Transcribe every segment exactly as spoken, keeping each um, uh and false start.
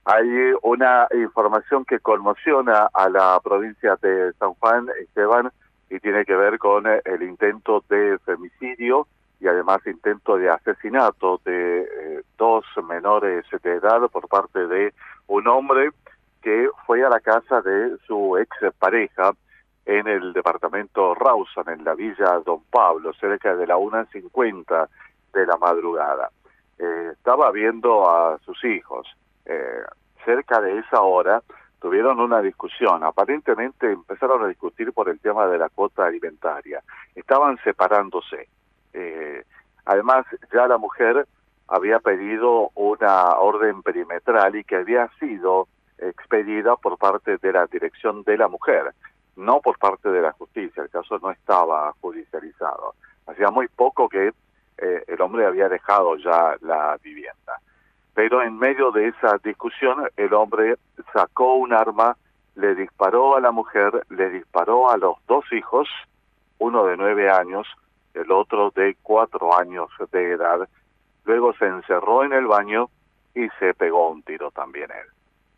Hay una información que conmociona a la provincia de San Juan, Esteban, y tiene que ver con el intento de femicidio y además intento de asesinato de eh, dos menores de edad por parte de un hombre que fue a la casa de su ex pareja en el departamento Rawson, en la villa Don Pablo, cerca de la una cincuenta de la madrugada. Eh, estaba viendo a sus hijos. Eh, cerca de esa hora tuvieron una discusión. Aparentemente empezaron a discutir por el tema de la cuota alimentaria. Estaban separándose. Eh, además, ya la mujer había pedido una orden perimetral y que había sido expedida por parte de la dirección de la mujer, no por parte de la justicia. El caso no estaba judicializado. Hacía muy poco que eh, el hombre había dejado ya la vivienda. Pero en medio de esa discusión, el hombre sacó un arma, le disparó a la mujer, le disparó a los dos hijos, uno de nueve años, el otro de cuatro años de edad. Luego se encerró en el baño y se pegó un tiro también él.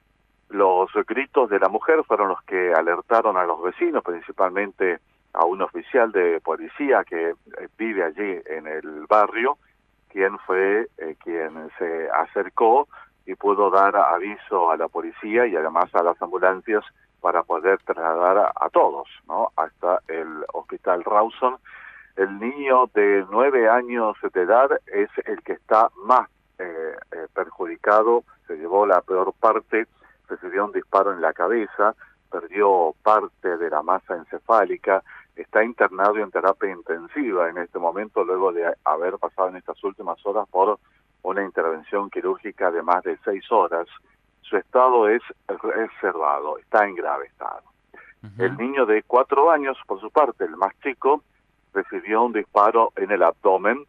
Los gritos de la mujer fueron los que alertaron a los vecinos, principalmente a un oficial de policía que vive allí en el barrio, quien fue eh, quien se acercó y pudo dar aviso a la policía y además a las ambulancias para poder trasladar a, a todos, ¿no?, hasta el hospital Rawson. El niño de nueve años de edad es el que está más eh, eh, perjudicado, se llevó la peor parte, recibió un disparo en la cabeza, perdió parte de la masa encefálica, está internado en terapia intensiva en este momento luego de haber pasado en estas últimas horas por una intervención quirúrgica de más de seis horas. Su estado es reservado, está en grave estado. Uh-huh. El niño de cuatro años, por su parte, el más chico, recibió un disparo en el abdomen,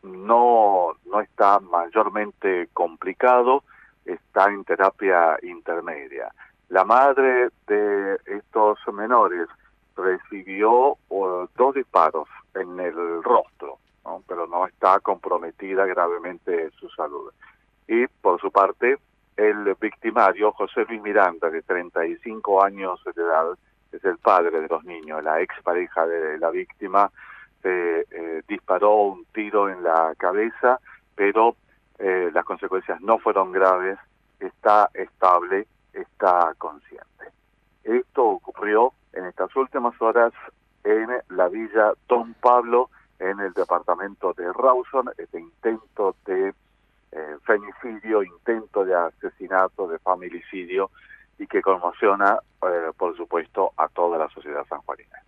no, no está mayormente complicado, está en terapia intermedia. La madre de estos menores recibió uh, dos disparos en el rostro, ¿no?, pero no está comprometida gravemente su salud. Y por su parte, el victimario, José Luis Miranda, de treinta y cinco años de edad, es el padre de los niños, la expareja de la víctima, eh, eh, disparó un tiro en la cabeza, pero eh, las consecuencias no fueron graves, está estable, está consciente. Esto ocurrió en estas últimas horas en la villa Don Pablo, en el departamento de Rawson, este intento de eh, femicidio, intento de asesinato, de familicidio, y que conmociona, eh, por supuesto, a toda la sociedad sanjuanina.